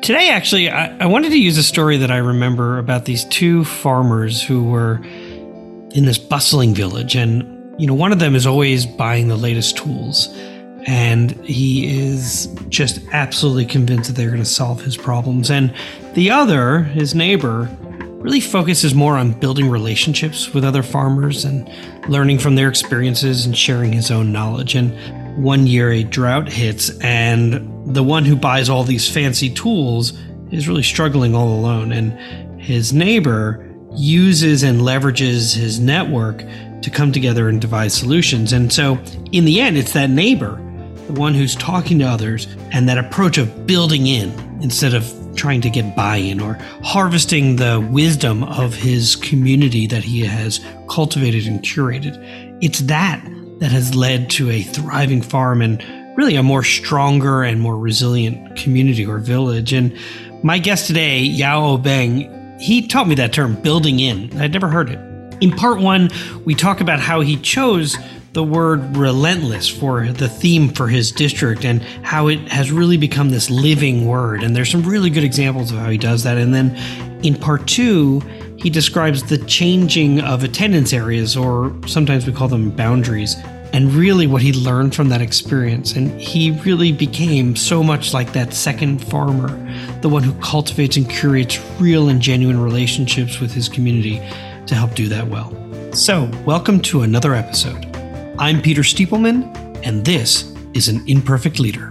Today, actually, I wanted to use a story that I remember about these two farmers who were in this bustling village. And, one of them is always buying the latest tools. And he is just absolutely convinced that they're going to solve his problems. And the other, his neighbor, really focuses more on building relationships with other farmers and learning from their experiences and sharing his own knowledge. And one year a drought hits, and the one who buys all these fancy tools is really struggling all alone. And his neighbor uses and leverages his network to come together and devise solutions. And so in the end, it's that neighbor, the one who's talking to others, and that approach of building in instead of trying to get buy-in or harvesting the wisdom of his community that he has cultivated and curated. It's that has led to a thriving farm and really a more stronger and more resilient community or village. And my guest today, Yao Beng, he taught me that term, building in. I'd never heard it. In part one, we talk about how he chose the word relentless for the theme for his district and how it has really become this living word. And there's some really good examples of how he does that. And then in part two, he describes the changing of attendance areas, or sometimes we call them boundaries, and really what he learned from that experience. And he really became so much like that second farmer, the one who cultivates and curates real and genuine relationships with his community to help do that well. So, welcome to another episode. I'm Peter Stiepelman, and this is An Imperfect Leader.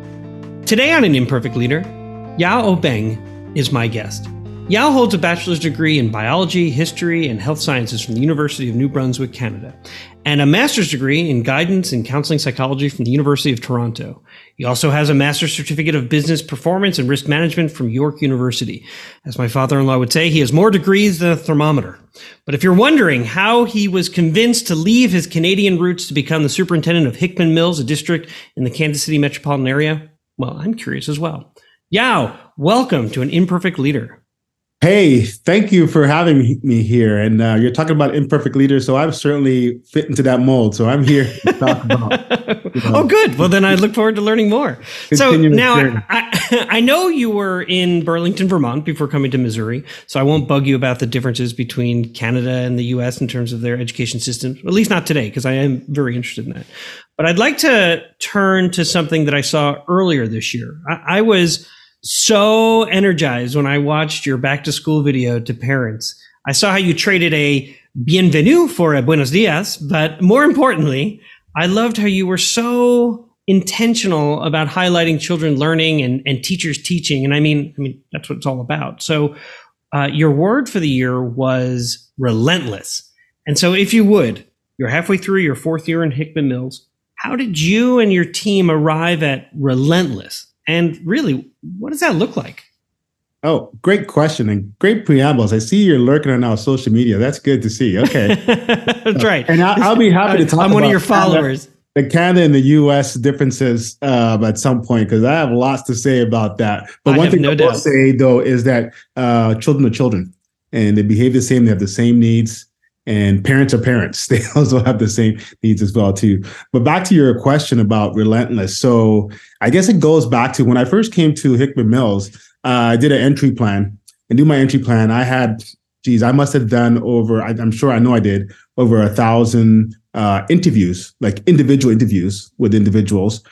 Today on An Imperfect Leader, Yao Beng is my guest. Yao holds a bachelor's degree in biology, history, and health sciences from the University of New Brunswick, Canada, and a master's degree in guidance and counseling psychology from the University of Toronto. He also has a master's certificate of business performance and risk management from York University. As my father-in-law would say, he has more degrees than a thermometer. But if you're wondering how he was convinced to leave his Canadian roots to become the superintendent of Hickman Mills, a district in the Kansas City metropolitan area, well, I'm curious as well. Yao, welcome to An Imperfect Leader. Hey, thank you for having me here. And you're talking about imperfect leaders, so I've certainly fit into that mold. So I'm here to talk about. Oh, good. Well, then I look forward to learning more. So now I know you were in Burlington, Vermont before coming to Missouri, so I won't bug you about the differences between Canada and the U.S. in terms of their education systems, at least not today, because I am very interested in that. But I'd like to turn to something that I saw earlier this year. I was so energized when I watched your back to school video to parents. I saw how you traded a bienvenue for a buenos dias, but more importantly, I loved how you were so intentional about highlighting children learning and teachers teaching. And I mean, that's what it's all about. So your word for the year was relentless. And so if you would, you're halfway through your fourth year in Hickman Mills. How did you and your team arrive at relentless? And really, what does that look like? Oh, great question and great preambles. I see you're lurking on our social media. That's good to see. Okay. That's right. And I'll be happy to talk about I'm one of your followers. The Canada and the U.S. differences at some point, because I have lots to say about that. But one thing I will say, though, is that children are children and they behave the same. They have the same needs. And parents are parents. They also have the same needs as well, too. But back to your question about relentless. So I guess it goes back to when I first came to Hickman Mills, I did an entry plan. And do my entry plan, I had, I must have done over, I'm sure I know I did, over 1,000 interviews, like individual interviews with individuals.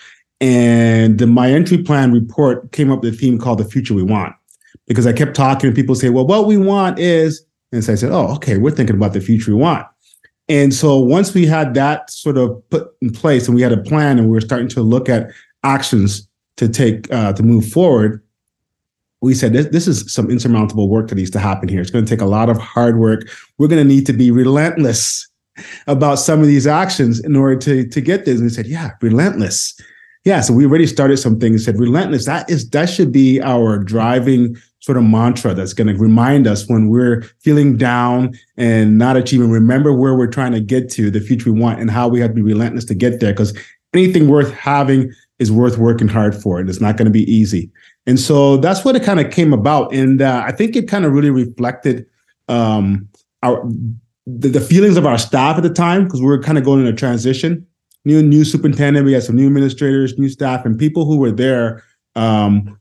And my entry plan report came up with a theme called The Future We Want. Because I kept talking and people say, well, what we want is, and so I said, oh, okay, we're thinking about the future we want. And so once we had that sort of put in place and we had a plan and we were starting to look at actions to take to move forward, we said, this is some insurmountable work that needs to happen here. It's going to take a lot of hard work. We're going to need to be relentless about some of these actions in order to get this. And we said, yeah, relentless. Yeah, so we already started some things, said relentless. That should be our driving sort of mantra that's going to remind us when we're feeling down and not achieving. Remember where we're trying to get to, the future we want, and how we have to be relentless to get there. Because anything worth having is worth working hard for, and it's not going to be easy. And so that's what it kind of came about. And I think it kind of really reflected the feelings of our staff at the time, because we were kind of going in a transition. New superintendent, we had some new administrators, new staff, and people who were there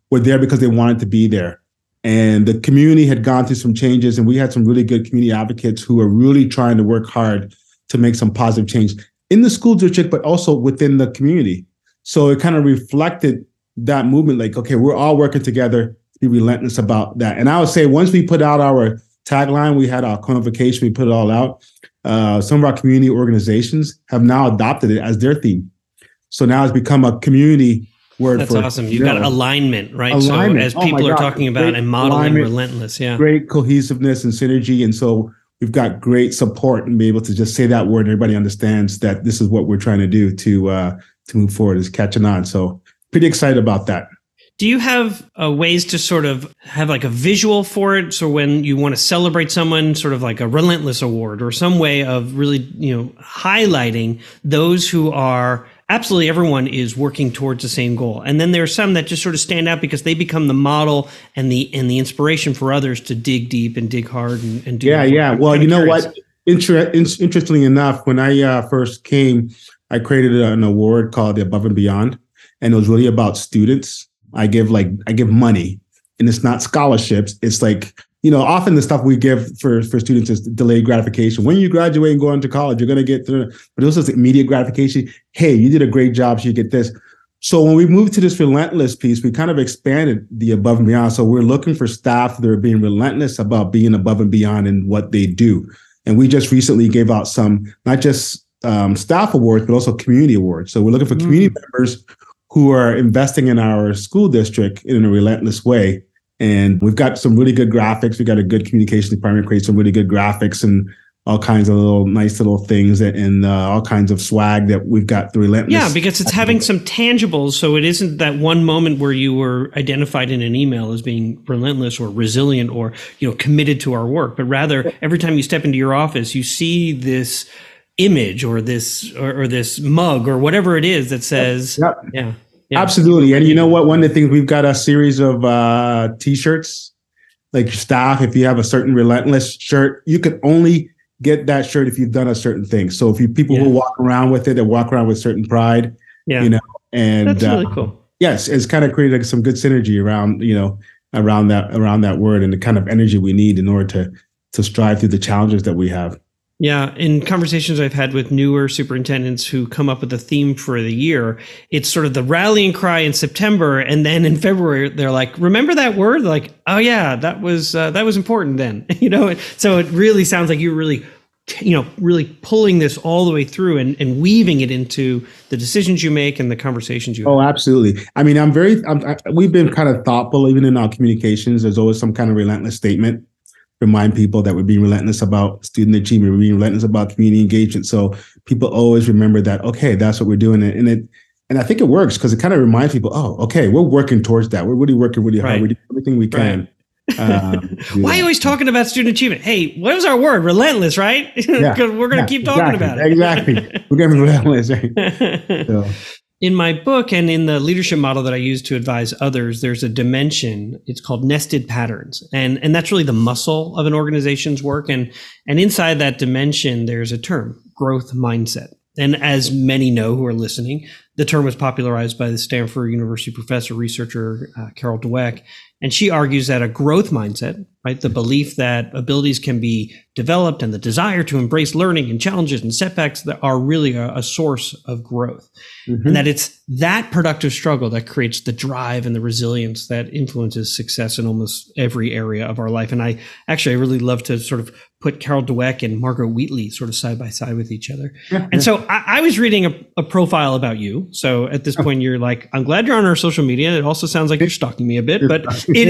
were there because they wanted to be there. And the community had gone through some changes, and we had some really good community advocates who are really trying to work hard to make some positive change in the school district, but also within the community. So it kind of reflected that movement, like, okay, we're all working together to be relentless about that. And I would say once we put out our tagline, we had our codification, we put it all out. Some of our community organizations have now adopted it as their theme. So now it's become a community word. That's awesome. You've got alignment, right? Alignment. So as people are talking about and modeling relentless, great cohesiveness and synergy. And so we've got great support and be able to just say that word and everybody understands that this is what we're trying to do to move forward, is catching on. So pretty excited about that. Do you have ways to sort of have like a visual for it? So when you want to celebrate someone, sort of like a relentless award or some way of really, highlighting those who are absolutely, everyone is working towards the same goal. And then there are some that just sort of stand out because they become the model and the inspiration for others to dig deep and dig hard and do. Yeah. Well, you know what? Interestingly enough, when I first came, I created an award called the Above and Beyond, and it was really about students. I give money, and it's not scholarships. It's like, often the stuff we give for students is delayed gratification. When you graduate and go into college, you're going to get through, but this is immediate gratification. Hey, you did a great job, so you get this. So when we moved to this relentless piece, we kind of expanded the above and beyond. So we're looking for staff that are being relentless about being above and beyond in what they do. And we just recently gave out some, not just staff awards, but also community awards. So we're looking for community members who are investing in our school district in a relentless way. And we've got some really good graphics. We've got a good communication department, create some really good graphics and all kinds of nice little things and all kinds of swag that we've got the relentless. Yeah, because it's having some tangibles. So it isn't that one moment where you were identified in an email as being relentless or resilient or, committed to our work, but rather every time you step into your office, you see this image or this mug or whatever it is that says, yeah. Absolutely. And you know what? One of the things, we've got a series of T-shirts, like staff, if you have a certain relentless shirt, you can only get that shirt if you've done a certain thing. So if people who walk around with it, they walk around with certain pride, and that's really cool. Yes, it's kind of created some good synergy around, around that word and the kind of energy we need in order to strive through the challenges that we have. Yeah. In conversations I've had with newer superintendents who come up with a theme for the year, it's sort of the rallying cry in September. And then in February, they're like, remember that word? They're like, oh yeah, that was important then, So it really sounds like you're really, really pulling this all the way through and weaving it into the decisions you make and the conversations you have. Oh, absolutely. I mean, we've been kind of thoughtful, even in our communications. There's always some kind of relentless statement. Remind people that we're being relentless about student achievement, we're being relentless about community engagement. So people always remember that, okay, that's what we're doing. And I think it works because it kind of reminds people, oh, okay, we're working towards that. We're really working really hard. We're doing everything we can. Why are you always talking about student achievement? Hey, what was our word? Relentless, right? Because we're going to keep talking about it. Exactly. We're going to be relentless, right? So. In my book and in the leadership model that I use to advise others, there's a dimension. It's called nested patterns. And that's really the muscle of an organization's work. And inside that dimension, there's a term, growth mindset. And as many know who are listening, the term was popularized by the Stanford University professor, researcher, Carol Dweck. And she argues that a growth mindset, right, the belief that abilities can be developed and the desire to embrace learning and challenges and setbacks that are really a source of growth. Mm-hmm. And that it's that productive struggle that creates the drive and the resilience that influences success in almost every area of our life. And I really love to sort of put Carol Dweck and Margaret Wheatley sort of side by side with each other. And so I was reading a profile about you. So at this point, you're like, I'm glad you're on our social media. It also sounds like you're stalking me a bit, but it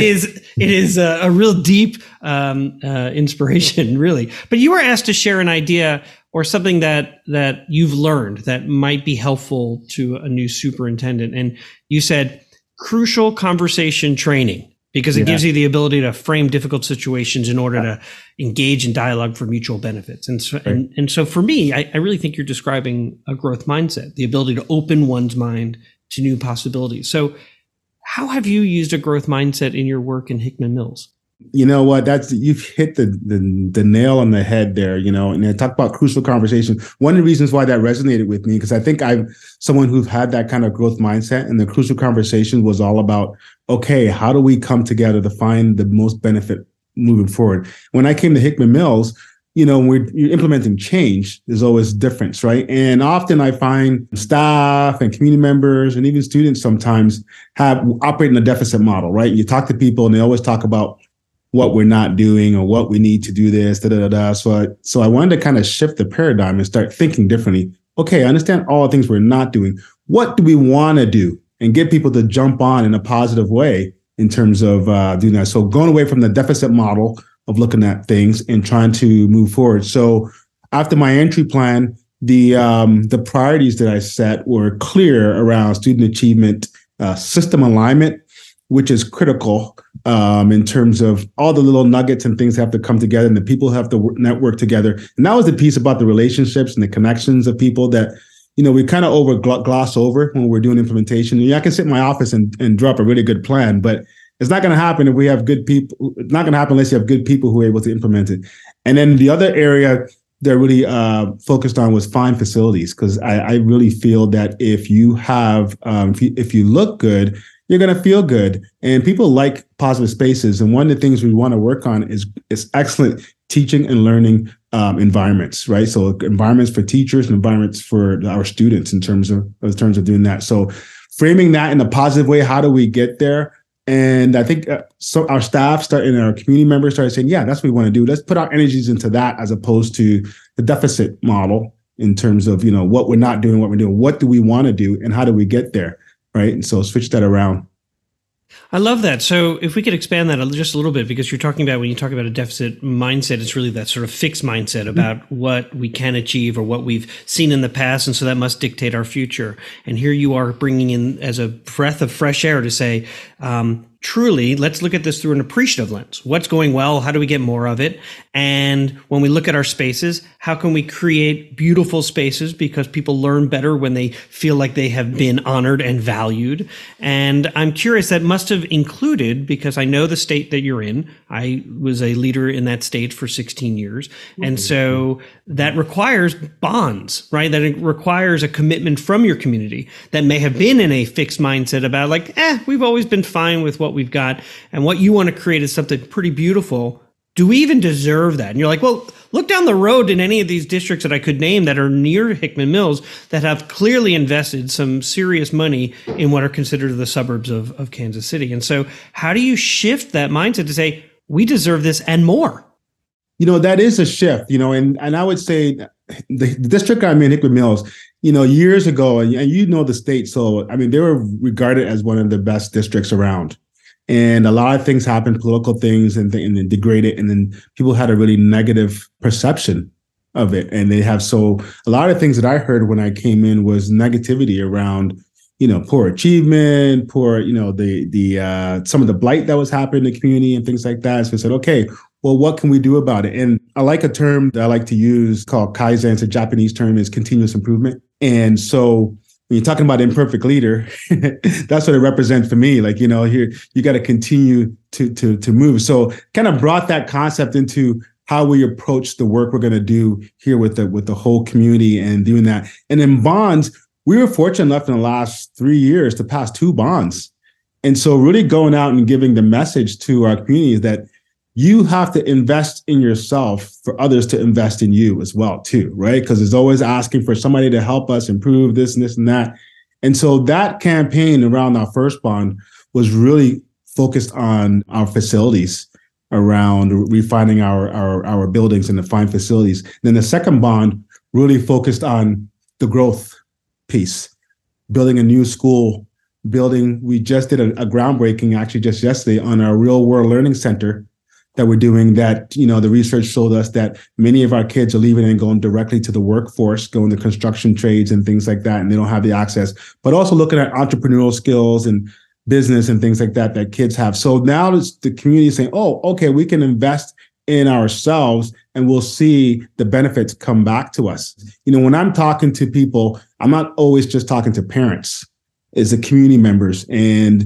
is a real deep inspiration, really. But you were asked to share an idea or something that you've learned that might be helpful to a new superintendent. And you said crucial conversation training, because it gives you the ability to frame difficult situations in order to engage in dialogue for mutual benefits. And so, and so for me, I really think you're describing a growth mindset, the ability to open one's mind to new possibilities. So how have you used a growth mindset in your work in Hickman Mills? You know what? You've hit the nail on the head there. And I talk about crucial conversation. One of the reasons why that resonated with me, because I think I'm someone who's had that kind of growth mindset, and the crucial conversation was all about, okay, how do we come together to find the most benefit moving forward? When I came to Hickman Mills, when you're implementing change, there's always difference, right? And often I find staff and community members and even students sometimes operate in a deficit model, right? You talk to people and they always talk about what we're not doing or what we need to do this, da, da, da, da. So I wanted to kind of shift the paradigm and start thinking differently. Okay, I understand all the things we're not doing. What do we want to do? And get people to jump on in a positive way in terms of doing that. So going away from the deficit model of looking at things and trying to move forward. So after my entry plan, the priorities that I set were clear around student achievement, system alignment, which is critical in terms of all the little nuggets and things have to come together and the people have to network together. And that was the piece about the relationships and the connections of people that, we kind of gloss over when we're doing implementation. I can sit in my office and drop a really good plan, but it's not going to happen if we have good people. It's not going to happen unless you have good people who are able to implement it. And then the other area that really focused on was fine facilities, because I really feel that if you have, if you look good, you're going to feel good. And people like positive spaces. And one of the things we want to work on is excellent teaching and learning environments, right? So environments for teachers and environments for our students in terms of doing that. So framing that in a positive way, how do we get there? And I think so our staff and our community members started saying, yeah, that's what we want to do. Let's put our energies into that as opposed to the deficit model in terms of, what we're not doing, what we're doing. What do we want to do and how do we get there? Right. And so switch that around. I love that. So if we could expand that just a little bit, because you're talking about when you talk about a deficit mindset, it's really that sort of fixed mindset about what we can achieve or what we've seen in the past. And so that must dictate our future. And here you are bringing in as a breath of fresh air to say, truly, let's look at this through an appreciative lens. What's going well? How do we get more of it? And when we look at our spaces, how can we create beautiful spaces? Because people learn better when they feel like they have been honored and valued. And I'm curious, that must have included, because I know the state that you're in. I was a leader in that state for 16 years. And so that requires bonds, right? That it requires a commitment from your community that may have been in a fixed mindset about we've always been fine with what we've got, and what you want to create is something pretty beautiful. Do we even deserve that? And you're like, well, look down the road in any of these districts that I could name that are near Hickman Mills that have clearly invested some serious money in what are considered the suburbs of Kansas City. And so how do you shift that mindset to say, we deserve this and more? That is a shift, and I would say the district I'm in, Hickman Mills, years ago, and the state. So, they were regarded as one of the best districts around. And a lot of things happened, political things, and then degraded. And then people had a really negative perception of it. And a lot of things that I heard when I came in was negativity around, poor achievement, poor, some of the blight that was happening in the community and things like that. So I said, okay, well, what can we do about it? And I like a term that I like to use called Kaizen. It's a Japanese term, is continuous improvement. And so when you're talking about imperfect leader, that's what it represents for me. Like, here you got to continue to move. So kind of brought that concept into how we approach the work we're going to do here with the whole community and doing that. And in bonds, we were fortunate enough in the last 3 years to pass 2 bonds. And so really going out and giving the message to our community that you have to invest in yourself for others to invest in you as well, too, right? Because it's always asking for somebody to help us improve this and this and that. And so that campaign around our first bond was really focused on our facilities, around refining our buildings and the fine facilities. Then the second bond really focused on the growth piece, building a new school, we just did a groundbreaking actually just yesterday on our real world learning center that we're doing, that, the research showed us that many of our kids are leaving and going directly to the workforce, going to construction trades and things like that, and they don't have the access, but also looking at entrepreneurial skills and business and things like that kids have. So now the community is saying, oh, okay, we can invest in ourselves and we'll see the benefits come back to us. When I'm talking to people, I'm not always just talking to parents, it's the community members. And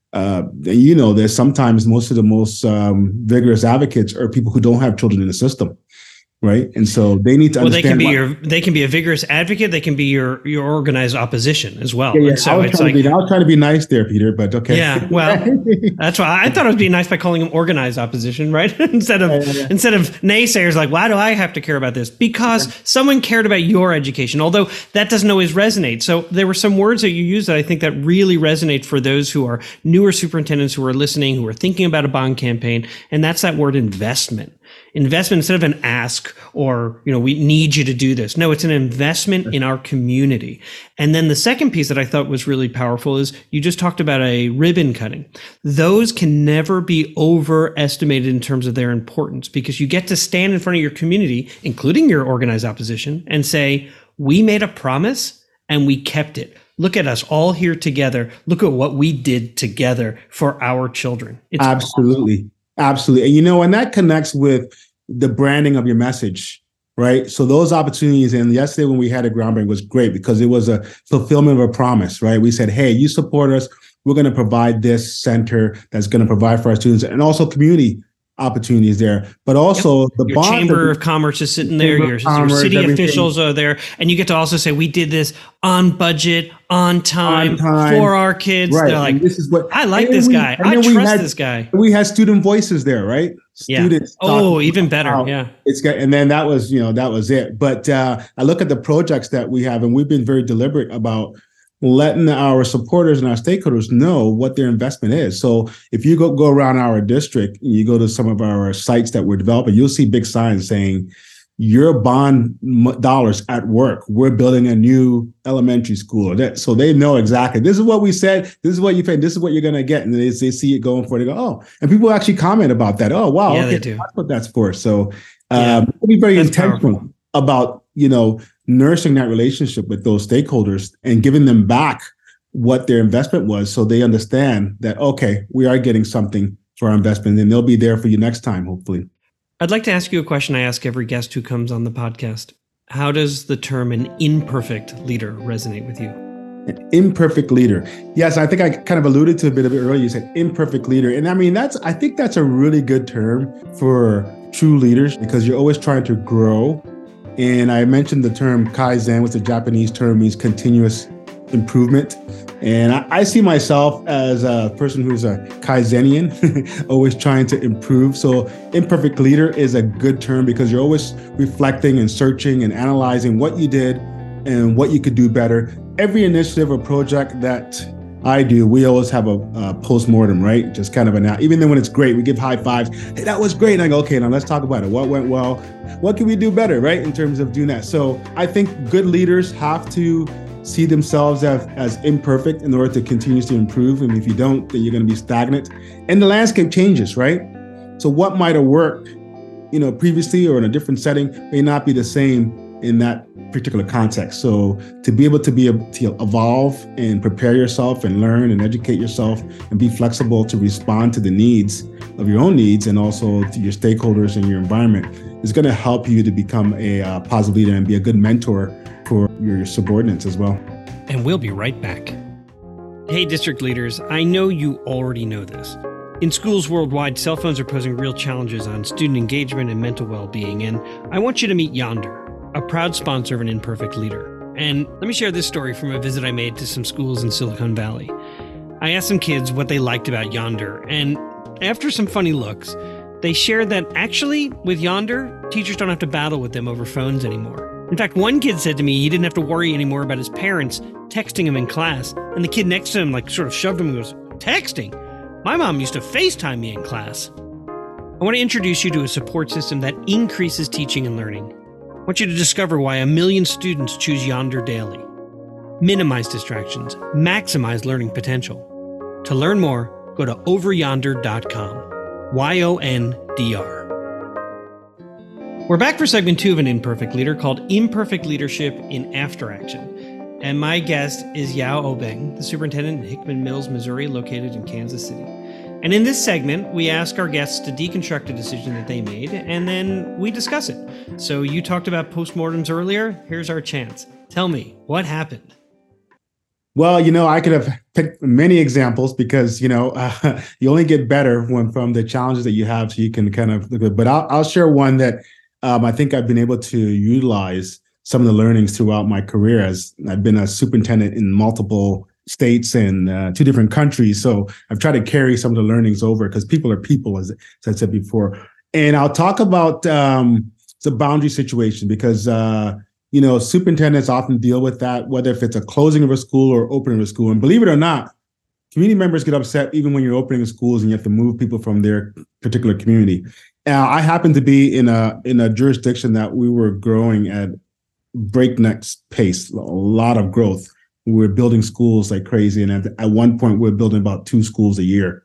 there's sometimes most of the most vigorous advocates are people who don't have children in the system. Right. And so they need to understand. They can be a vigorous advocate. They can be your organized opposition as well. Yeah. And so I was trying to be nice there, Peter, but okay. Yeah. Well, that's why I thought I was being nice by calling them organized opposition, right? instead of naysayers like, why do I have to care about this? Because someone cared about your education, although that doesn't always resonate. So there were some words that you used that I think that really resonate for those who are newer superintendents who are listening, who are thinking about a bond campaign. And that's that word investment. Investment instead of an ask or, we need you to do this. No, it's an investment in our community. And then the second piece that I thought was really powerful is you just talked about a ribbon cutting. Those can never be overestimated in terms of their importance because you get to stand in front of your community, including your organized opposition, and say, we made a promise and we kept it. Look at us all here together. Look at what we did together for our children. It's absolutely. Awesome. Absolutely. And, and that connects with the branding of your message, right? So those opportunities, and yesterday when we had a groundbreaking was great because it was a fulfillment of a promise, right? We said, hey, you support us. We're going to provide this center that's going to provide for our students and also community opportunities there, but also your Chamber of Commerce is sitting there, your city officials are there, and you get to also say, we did this on budget, on time for our kids. Right. They're like, this is what I like this guy. I trust this guy. We had student voices there, right? Students. Oh, even better. Yeah. And then that was it. But I look at the projects that we have, and we've been very deliberate about letting our supporters and our stakeholders know what their investment is. So if you go around our district, you go to some of our sites that we're developing, you'll see big signs saying, your bond dollars at work. We're building a new elementary school. So they know exactly, this is what we said, this is what you paid, this is what you're going to get. And they see it going for it. They go, oh, and people actually comment about that. Oh, wow. Yeah, okay, they do. That's what that's for. So we'll be very intentional about, nursing that relationship with those stakeholders and giving them back what their investment was so they understand that, okay, we are getting something for our investment and they'll be there for you next time, hopefully. I'd like to ask you a question I ask every guest who comes on the podcast. How does the term an imperfect leader resonate with you? An imperfect leader. Yes, I think I kind of alluded to a bit of it earlier. You said imperfect leader. And I mean, I think that's a really good term for true leaders because you're always trying to grow. And I mentioned the term Kaizen, which is a Japanese term, means continuous improvement. And I see myself as a person who's a Kaizenian, always trying to improve. So imperfect leader is a good term because you're always reflecting and searching and analyzing what you did and what you could do better. Every initiative or project that I do, we always have a post-mortem, right? Just kind of even then when it's great, we give high fives. Hey, that was great. And I go, okay, now let's talk about it. What went well? What can we do better, right? In terms of doing that. So I think good leaders have to see themselves as imperfect in order to continuously improve. And if you don't, then you're going to be stagnant. And the landscape changes, right? So what might have worked, previously or in a different setting may not be the same in that particular context. So to be able to evolve and prepare yourself and learn and educate yourself and be flexible to respond to the needs of your own needs and also to your stakeholders and your environment is going to help you to become a positive leader and be a good mentor for your subordinates as well. And we'll be right back. Hey, district leaders, I know you already know this. In schools worldwide, cell phones are posing real challenges on student engagement and mental well-being, and I want you to meet Yondr, a proud sponsor of An Imperfect Leader. And let me share this story from a visit I made to some schools in Silicon Valley. I asked some kids what they liked about Yondr, and after some funny looks, they shared that actually, with Yondr, teachers don't have to battle with them over phones anymore. In fact, one kid said to me he didn't have to worry anymore about his parents texting him in class, and the kid next to him sort of shoved him and goes, "Texting? My mom used to FaceTime me in class." I want to introduce you to a support system that increases teaching and learning. I want you to discover why 1 million students choose Yondr daily. Minimize distractions, maximize learning potential. To learn more, go to overyondr.com. YONDR. We're back for segment 2 of An Imperfect Leader called Imperfect Leadership in After Action. And my guest is Yao Obeng, the superintendent at Hickman Mills, Missouri, located in Kansas City. And in this segment, we ask our guests to deconstruct a decision that they made, and then we discuss it. So you talked about postmortems earlier. Here's our chance. Tell me, what happened? Well, I could have picked many examples because you only get better when from the challenges that you have, so you can kind of look at. But I'll share one that I think I've been able to utilize some of the learnings throughout my career, as I've been a superintendent in multiple states and two different countries. So I've tried to carry some of the learnings over because people are people, as I said before. And I'll talk about the boundary situation because superintendents often deal with that, whether if it's a closing of a school or opening of a school. And believe it or not, community members get upset even when you're opening schools and you have to move people from their particular community. I happen to be in a jurisdiction that we were growing at breakneck pace, a lot of growth. We were building schools like crazy. And at one point, we were building about 2 schools a year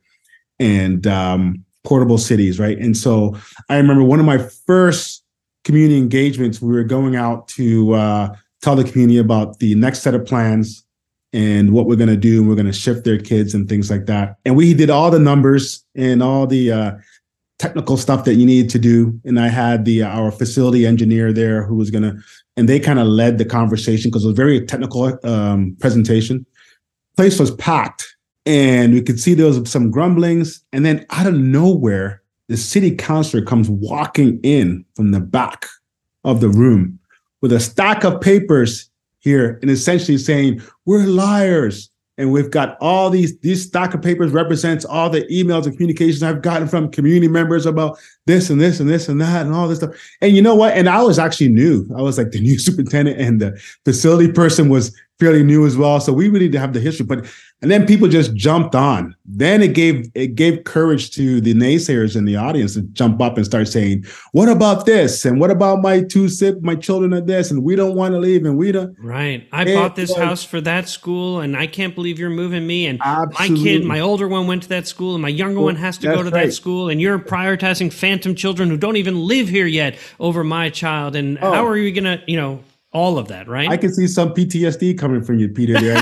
and portable cities, right? And so I remember one of my first community engagements, we were going out to tell the community about the next set of plans and what we're going to do. And we're going to shift their kids and things like that. And we did all the numbers and all the technical stuff that you needed to do. And I had our facility engineer there who was going to, and they kind of led the conversation because it was a very technical presentation. Place was packed and we could see there was some grumblings. And then out of nowhere, the city councilor comes walking in from the back of the room with a stack of papers here and essentially saying, we're liars. And we've got all these stack of papers represents all the emails and communications I've gotten from community members about this and this and this and that and all this stuff. And you know what? And I was actually new. I was like the new superintendent and the facility person was fairly new as well. So we really did have the history, and then people just jumped on. Then it gave courage to the naysayers in the audience to jump up and start saying, what about this? And what about my children are this? And we don't want to leave and we don't. Right. I bought this house for that school and I can't believe you're moving me. And absolutely. my older one went to that school and my younger one has to go to that school. And you're prioritizing phantom children who don't even live here yet over my child. And how are you going to, all of that, right? I can see some PTSD coming from you, Peter. There.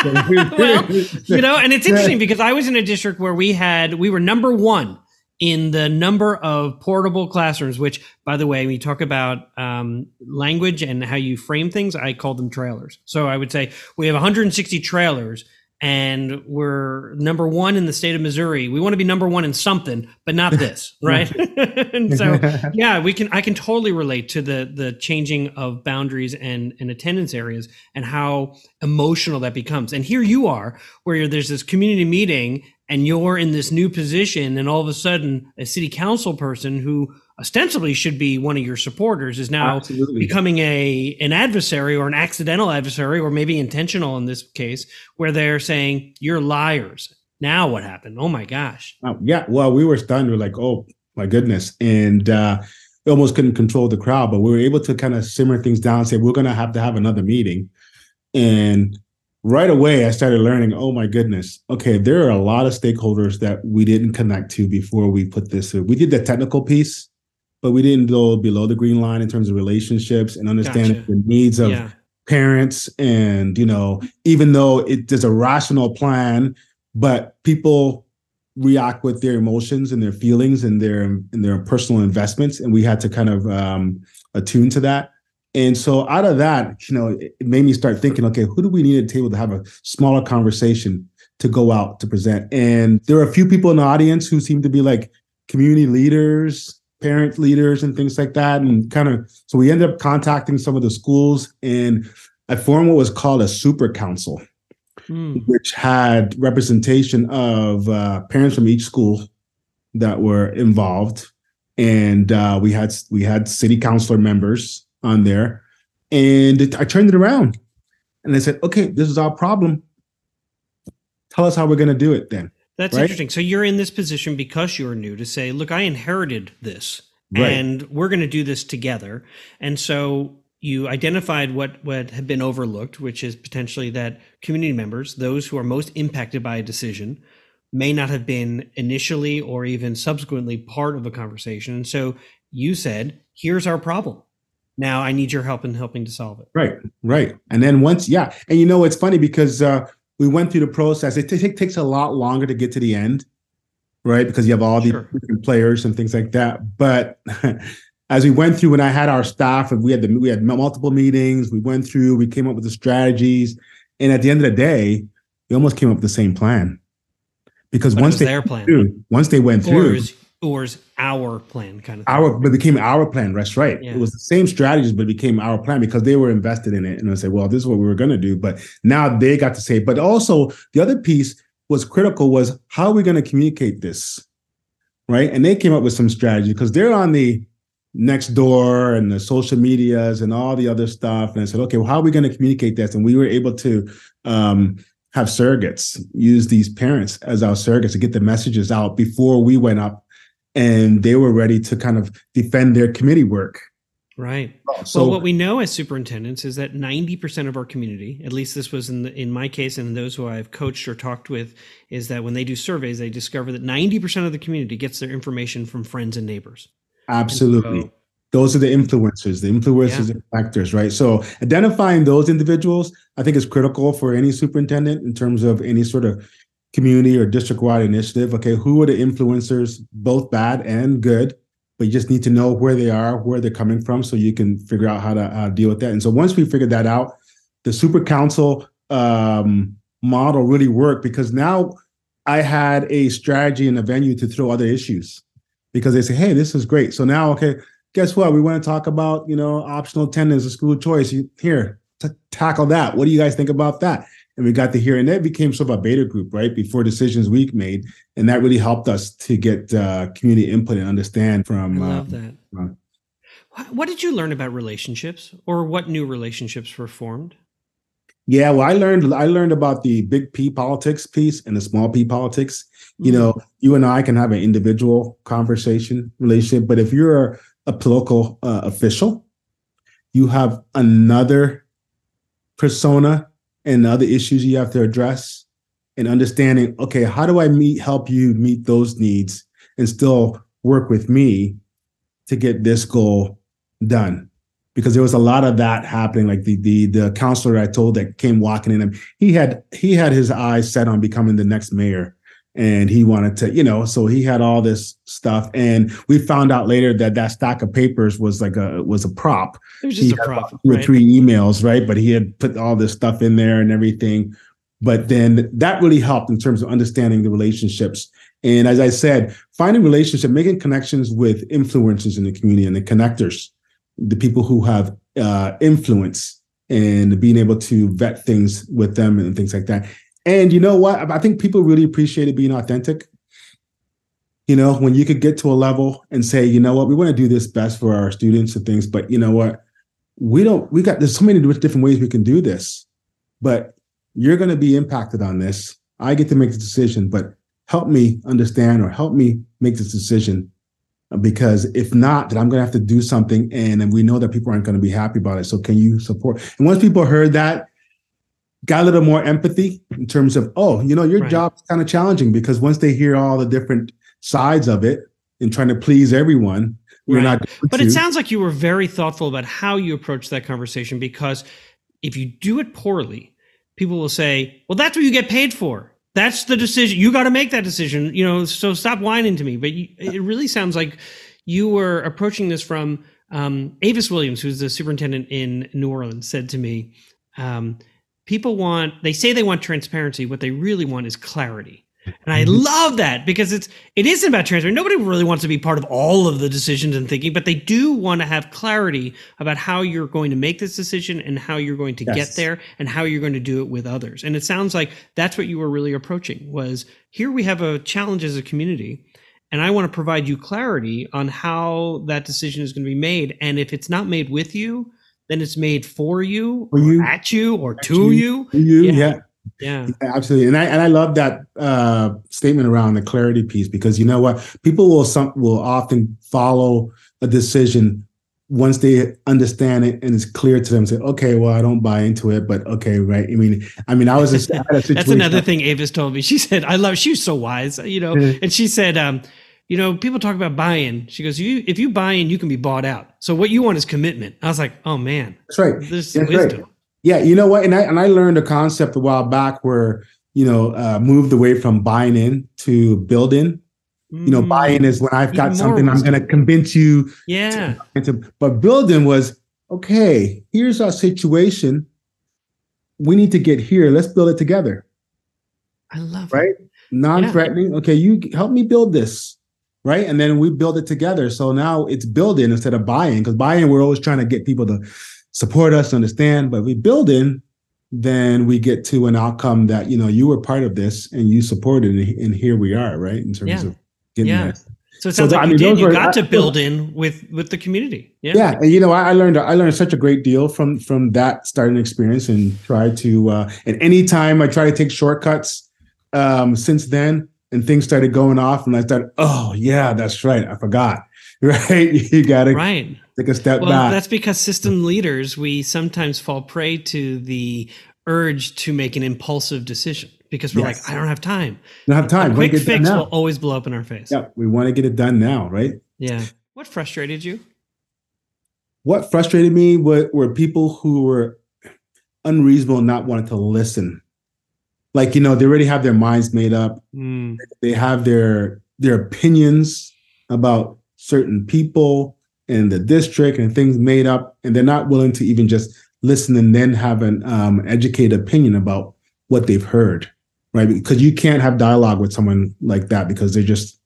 Well, and it's interesting because I was in a district where we were number 1 in the number of portable classrooms, which, by the way, when you talk about language and how you frame things, I call them trailers. So I would say we have 160 trailers and we're number 1 in the state of Missouri. We want to be number 1 in something, but not this, right? And so, yeah, I can totally relate to the changing of boundaries and attendance areas and how emotional that becomes. And here you are, where there's this community meeting and you're in this new position, and all of a sudden a city council person who ostensibly should be one of your supporters is now becoming an adversary or an accidental adversary, or maybe intentional in this case, where they're saying you're liars. Now what happened? Oh my gosh. Yeah. Well, we were stunned. We're like, oh my goodness. And we almost couldn't control the crowd, but we were able to kind of simmer things down and say, we're going to have another meeting. And right away, I started learning, oh my goodness, okay, there are a lot of stakeholders that we didn't connect to before we put this through. We did the technical piece, but we didn't go below the green line in terms of relationships and understanding the needs of parents. And, even though there's a rational plan, but people react with their emotions and their feelings and their personal investments. And we had to kind of attune to that. And so out of that, it made me start thinking, okay, who do we need at the table to have a smaller conversation to go out to present? And there are a few people in the audience who seem to be like community leaders, parent leaders and things like that. And so we ended up contacting some of the schools and I formed what was called a super council, which had representation of parents from each school that were involved. And we had city councilor members on there. And I turned it around and I said, okay, this is our problem. Tell us how we're going to do it then. That's interesting. So you're in this position because you're new to say, look, I inherited this and we're going to do this together. And so you identified what had been overlooked, which is potentially that community members, those who are most impacted by a decision, may not have been initially or even subsequently part of a conversation. And so you said, here's our problem. Now I need your help in helping to solve it. Right. And then and it's funny because we went through the process. It takes a lot longer to get to the end, right? Because you have all the different players and things like that. But as we went through, when I had our staff and we had multiple meetings, we went through, we came up with the strategies. And at the end of the day, we almost came up with the same plan. Because once they went through, or was our plan kind of thing. But it became our plan. That's right. Yeah. It was the same strategies, but it became our plan because they were invested in it. And I said, well, this is what we were going to do. But now they got to say, but also the other piece was critical was how are we going to communicate this? Right. And they came up with some strategy because they're on the Nextdoor and the social medias and all the other stuff. And I said, okay, well, how are we going to communicate this? And we were able to have surrogates use these parents as our surrogates to get the messages out before we went up. And they were ready to kind of defend their committee work. Right. So what we know as superintendents is that 90% of our community, at least this was in my case and those who I've coached or talked with, is that when they do surveys, they discover that 90% of the community gets their information from friends and neighbors. Absolutely. Those are the influencers and factors, right? So identifying those individuals, I think is critical for any superintendent in terms of any sort of community or district-wide initiative. Okay, who are the influencers, both bad and good, but you just need to know where they are, where they're coming from, so you can figure out how to deal with that. And so once we figured that out, the super council model really worked because now I had a strategy and a venue to throw other issues because they say, hey, this is great. So now, okay, guess what? We want to talk about, optional attendance or school choice. Here, tackle that. What do you guys think about that? And we got to hear, and that became sort of a beta group, right, before decisions we made. And that really helped us to get community input and understand from. I love that. What did you learn about relationships, or what new relationships were formed? Yeah, well, I learned about the big P politics piece and the small P politics. Mm-hmm. You and I can have an individual conversation relationship, but if you're a political official, you have another persona and other issues you have to address, and understanding, okay, how do I help you meet those needs and still work with me to get this goal done? Because there was a lot of that happening. Like the counselor I told that came walking in, he had his eyes set on becoming the next mayor, and he wanted to, so he had all this stuff. And we found out later that stack of papers was a prop. It was just a prop. 2 or 3 emails, right? But he had put all this stuff in there and everything. But then that really helped in terms of understanding the relationships. And as I said, finding relationships, making connections with influencers in the community and the connectors, the people who have influence, and being able to vet things with them and things like that. And you know what? I think people really appreciated being authentic. When you could get to a level and say, you know what, we want to do this best for our students and things, but you know what? There's so many different ways we can do this, but you're going to be impacted on this. I get to make the decision, but help me understand or help me make this decision, because if not, then I'm going to have to do something. And we know that people aren't going to be happy about it. So can you support? And once people heard that, got a little more empathy in terms of, your job's kind of challenging, because once they hear all the different sides of it and trying to please everyone, you're not going to. But it sounds like you were very thoughtful about how you approach that conversation, because if you do it poorly, people will say, well, that's what you get paid for. That's the decision. You got to make that decision, so stop whining to me. But it really sounds like you were approaching this from Avis Williams, who's the superintendent in New Orleans, said to me, they say they want transparency. What they really want is clarity. And I love that, because it isn't about transparency. Nobody really wants to be part of all of the decisions and thinking, but they do want to have clarity about how you're going to make this decision and how you're going to get there and how you're going to do it with others. And it sounds like that's what you were really approaching, was here we have a challenge as a community, and I want to provide you clarity on how that decision is going to be made. And if it's not made with you, then it's made for you, or at you, or to you. Yeah, absolutely. And I love that statement around the clarity piece, because you know what? People will often follow a decision once they understand it and it's clear to them. Say, okay, well, I don't buy into it, but okay, right? I mean, I was just at a situation. That's another thing Avis told me. She said, she was so wise, and she said, people talk about buy-in. She goes, if you buy in, you can be bought out. So what you want is commitment. I was like, oh man, that's right. There's wisdom. Right. Yeah, you know what? And I learned a concept a while back where, moved away from buying in to build in. Buy-in is when I've got something I'm going to convince you. Yeah. But build in was, okay, here's our situation. we need to get here. Let's build it together. I love it. Right? Non-threatening. Yeah. Okay, you help me build this. Right. And then we build it together. So now it's building instead of buying, because buying, we're always trying to get people to support us, understand. But we build in, then we get to an outcome that, you were part of this and you supported it. And here we are, right? In terms of getting that. So it sounds like you got to build in with the community. Yeah. Yeah. And I learned such a great deal from that starting experience, and try to and anytime I try to take shortcuts since then, and things started going off, and I started, oh yeah, that's right, I forgot. Right. You gotta take a step back. That's because system leaders, we sometimes fall prey to the urge to make an impulsive decision. Because we're like, I don't have time. Don't have time. A quick fix will always blow up in our face. Yeah, we want to get it done now, right? Yeah. What frustrated you? What frustrated me were people who were unreasonable and not wanting to listen. Like, they already have their minds made up. They have their opinions about certain people in the district and things made up, and they're not willing to even just listen and then have an educated opinion about what they've heard. Right, because you can't have dialogue with someone like that, because they're just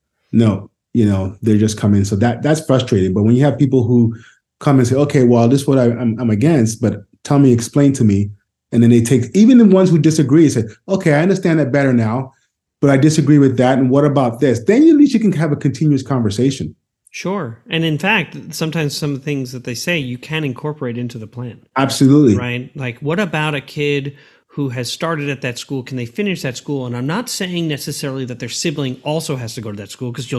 they're just coming. So that's frustrating. But when you have people who come and say, okay, well, this is what I'm against, but tell me, explain to me, and then they take, even the ones who disagree, say, okay, I understand that better now, but I disagree with that. And what about this? Then at least you can have a continuous conversation. Sure. And in fact, sometimes some of the things that they say you can incorporate into the plan. Absolutely. Right. Like, what about a kid who has started at that school? Can they finish that school? And I'm not saying necessarily that their sibling also has to go to that school, because you'll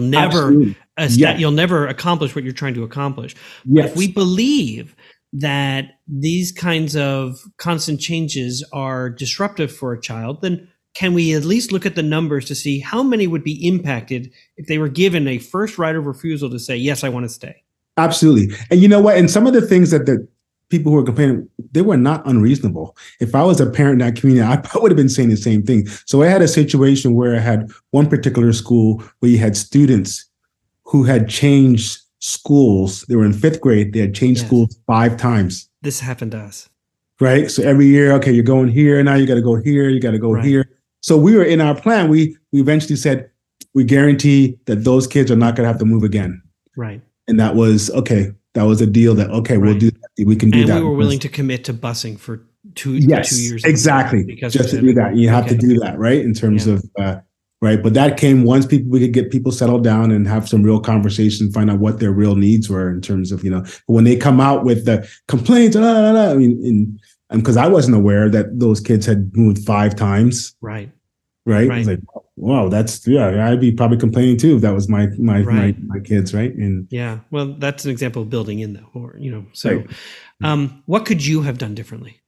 never accomplish what you're trying to accomplish. Yes. But if we believe that these kinds of constant changes are disruptive for a child, then can we at least look at the numbers to see how many would be impacted if they were given a first right of refusal to say, yes, I want to stay? Absolutely. And you know what? And some of the things that the people who were complaining, they were not unreasonable. If I was a parent in that community, I probably would have been saying the same thing. So I had a situation where I had one particular school where you had students who had changed schools. They were in 5th grade. They had changed schools 5 times. This happened to us. Right. So every year, okay, you're going here. Now you got to go here. You got to go here. So we were in our plan. We eventually said, we guarantee that those kids are not going to have to move again. Right. And that was, okay. That was a deal that, okay, we'll do that. We can do that. And we were willing to commit to busing for 2 years. Exactly. Just to do that. You have to do that, right? In terms of, right. But that came once we could get people settled down and have some real conversation, find out what their real needs were in terms of, when they come out with the complaints, I mean, because I wasn't aware that those kids had moved 5 times. Right. Right. I was like, wow, I'd be probably complaining too if that was my kids. Right. And well, that's an example of building in though, or, so what could you have done differently?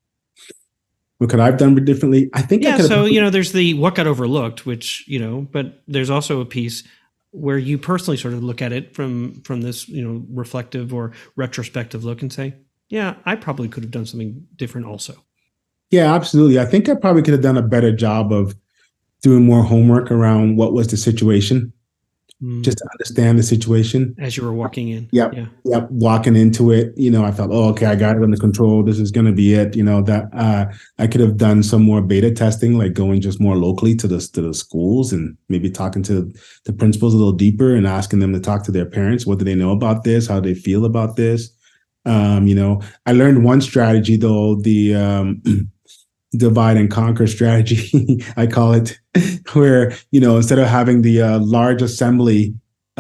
What could I have done differently? I think there's the what got overlooked, which, but there's also a piece where you personally sort of look at it from this, reflective or retrospective look and say, yeah, I probably could have done something different also. Yeah, absolutely. I think I probably could have done a better job of doing more homework around what was the situation, just to understand the situation. As you were walking in. Yep. Walking into it, I felt, okay, I got it under control. This is going to be it. That I could have done some more beta testing, like going just more locally to the schools and maybe talking to the principals a little deeper and asking them to talk to their parents. What do they know about this? How do they feel about this? I learned one strategy though, the divide and conquer strategy, I call it, where, instead of having the large assembly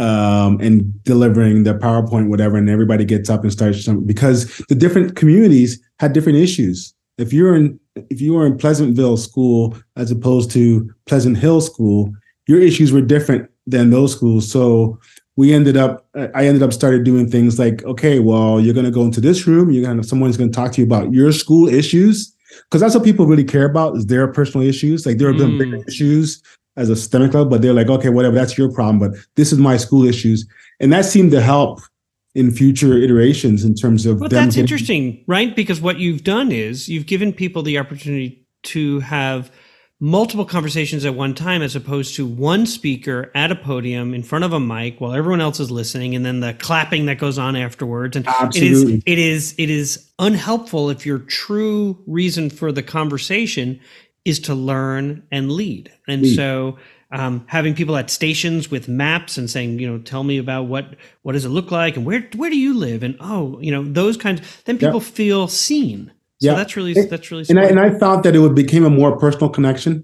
and delivering the PowerPoint, whatever, and everybody gets up and starts, because the different communities had different issues. If you were in Pleasantville school as opposed to Pleasant Hill school, your issues were different than those schools. So I ended up started doing things like, okay, well, you're going to go into this room. Someone's going to talk to you about your school issues. Because that's what people really care about, is their personal issues. Like there are bigger issues as a systemic level, but they're like, okay, whatever, that's your problem, but this is my school issues. And that seemed to help in future iterations in terms of them. That's interesting, right? Because what you've done is you've given people the opportunity to have multiple conversations at one time, as opposed to one speaker at a podium in front of a mic while everyone else is listening, and then the clapping that goes on afterwards. And Absolutely. it is unhelpful if your true reason for the conversation is to learn and lead. And so having people at stations with maps and saying, tell me about what does it look like, and where do you live, and those kinds. Then people feel seen. So that's really smart. And I thought that it became a more personal connection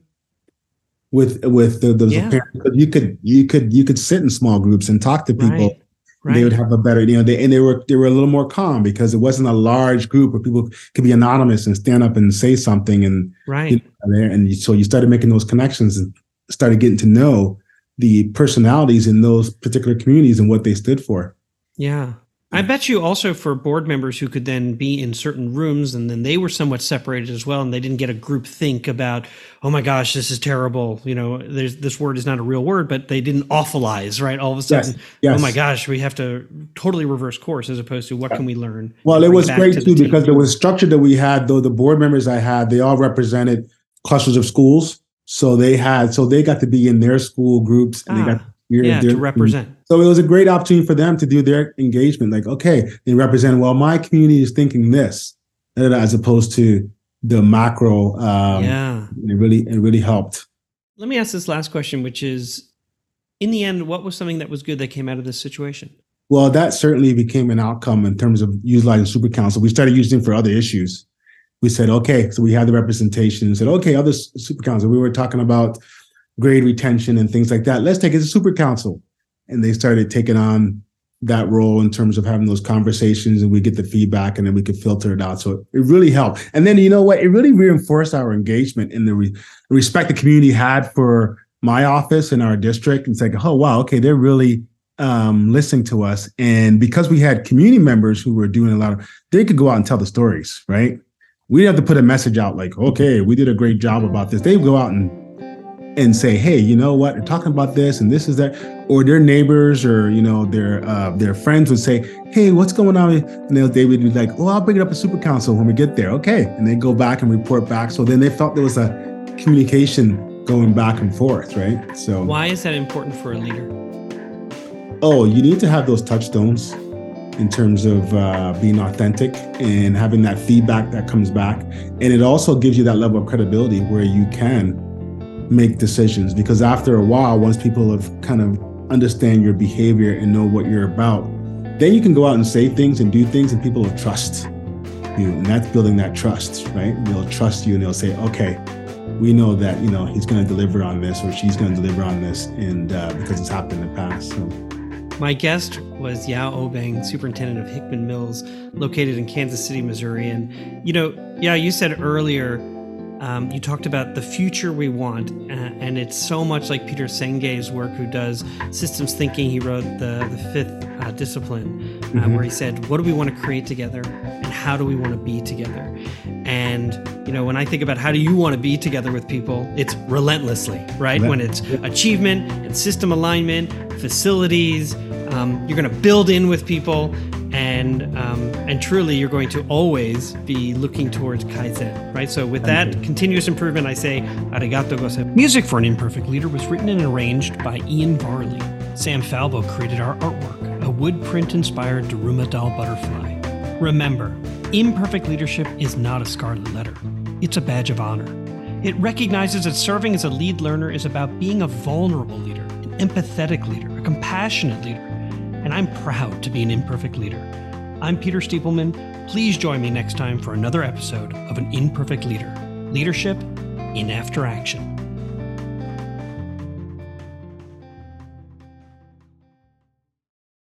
with the parents. You could sit in small groups and talk to people. Right. They would have a better, they were a little more calm because it wasn't a large group where people could be anonymous and stand up and say something. And so you started making those connections and started getting to know the personalities in those particular communities and what they stood for. Yeah. I bet you also for board members who could then be in certain rooms and then they were somewhat separated as well, and they didn't get a group think about, oh my gosh, this is terrible. This word is not a real word, but they didn't awfulize, right? All of a sudden, oh my gosh, we have to totally reverse course as opposed to what can we learn? Well, it was great too because there was structure that we had, though the board members I had, they all represented clusters of schools. So they got to be in their school groups and they got to represent. So it was a great opportunity for them to do their engagement. Like, okay, they represent, well, my community is thinking this, as opposed to the macro. It really helped. Let me ask this last question, which is, in the end, what was something that was good that came out of this situation? Well, that certainly became an outcome in terms of utilizing Super Council. We started using it for other issues. We said, okay, so we had the representation and said, okay, other Super Council. We were talking about grade retention and things like that. Let's take it to Super Council. And they started taking on that role in terms of having those conversations, and we get the feedback and then we could filter it out. So it really helped. And then, you know what? It really reinforced our engagement in the respect the community had for my office and our district. It's like, oh, wow, okay, they're really listening to us. And because we had community members who were doing they could go out and tell the stories, right? We didn't have to put a message out like, okay, we did a great job about this. They would go out and say, hey, you know what? They're talking about this and this is that, or their neighbors or their friends would say, hey, what's going on? And they would be like, oh, I'll bring it up at Super Council when we get there. Okay, and they go back and report back. So then they felt there was a communication going back and forth, right? So why is that important for a leader? Oh, you need to have those touchstones in terms of being authentic and having that feedback that comes back, and it also gives you that level of credibility where you can make decisions, because after a while, once people have kind of understand your behavior and know what you're about, then you can go out and say things and do things and people will trust you, and that's building that trust, right? They'll trust you and they'll say, okay, we know that he's going to deliver on this or she's going to deliver on this, and because it's happened in the past. So. My guest was Yao Obeng, superintendent of Hickman Mills, located in Kansas City, Missouri. And you said earlier, you talked about the future we want, and it's so much like Peter Senge's work, who does systems thinking. He wrote the fifth discipline, where he said, what do we want to create together, and how do we want to be together? And when I think about how do you want to be together with people, it's relentlessly, right? When it's achievement and system alignment, facilities, you're going to build in with people. And truly, you're going to always be looking towards Kaizen, right? So with that continuous improvement, I say, arigato gozaimasu. Music for An Imperfect Leader was written and arranged by Ian Varley. Sam Falbo created our artwork, a wood print-inspired Daruma doll butterfly. Remember, imperfect leadership is not a scarlet letter. It's a badge of honor. It recognizes that serving as a lead learner is about being a vulnerable leader, an empathetic leader, a compassionate leader. And I'm proud to be an imperfect leader. I'm Peter Stiepelman. Please join me next time for another episode of An Imperfect Leader. Leadership in After Action.